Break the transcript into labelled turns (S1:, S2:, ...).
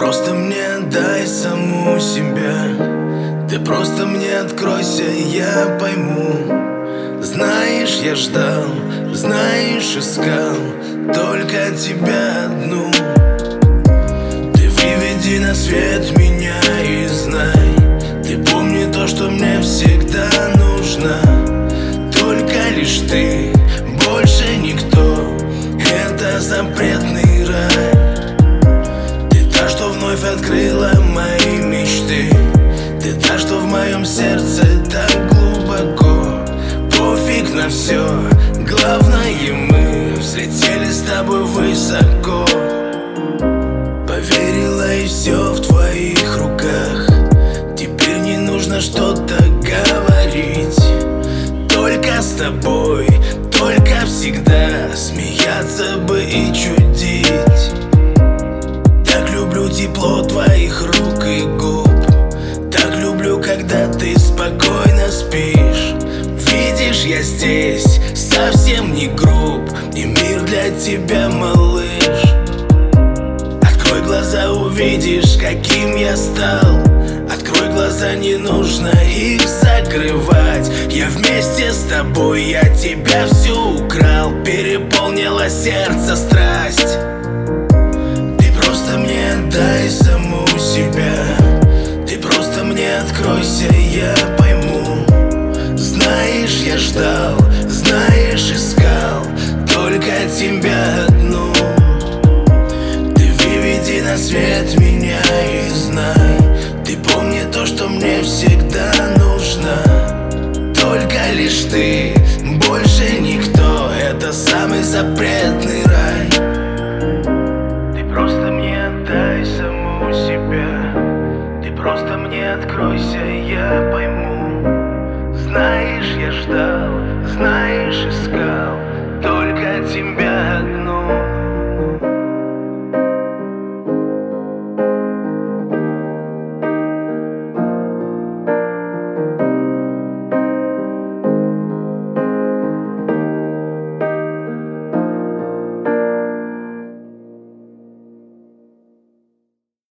S1: просто мне дай саму себя. Ты просто мне откройся, я пойму. Знаешь, я ждал, знаешь, искал только тебя одну. Ты выведи на свет меня и знай, ты помни то, что мне всегда нужно. Только лишь ты, больше никто. Это запретный рай. Ты та, что вновь открыла мои мечты. Ты та, что в моем сердце так глубоко. Пофиг на все, главное мы взлетели с тобой высоко. Поверила, и все в твоих руках. Теперь не нужно что-то говорить. Только с тобой, только всегда смеяться бы и чудить. Так люблю тепло твоих рук и губ. Так люблю, когда ты спокойно спишь. Видишь, я здесь, совсем не груб, и мир для тебя, малыш. Открой глаза, увидишь, каким я стал. Открой глаза, не нужно их закрывать. Я вместе с тобой, я тебя всю украл. Переполнила сердце страсть. Ты просто мне дай саму себя. Ты просто мне откройся, я пойму. Знаешь, я ждал, знаешь, искал только тебя одну. Ты выведи на свет меня и знай, ты помни то, что мне всегда нужно. Только лишь ты, больше никто. Это самый запретный рай. Ты просто мне отдай саму себя. Ты просто мне откройся, я пойму. Знаешь, я ждал.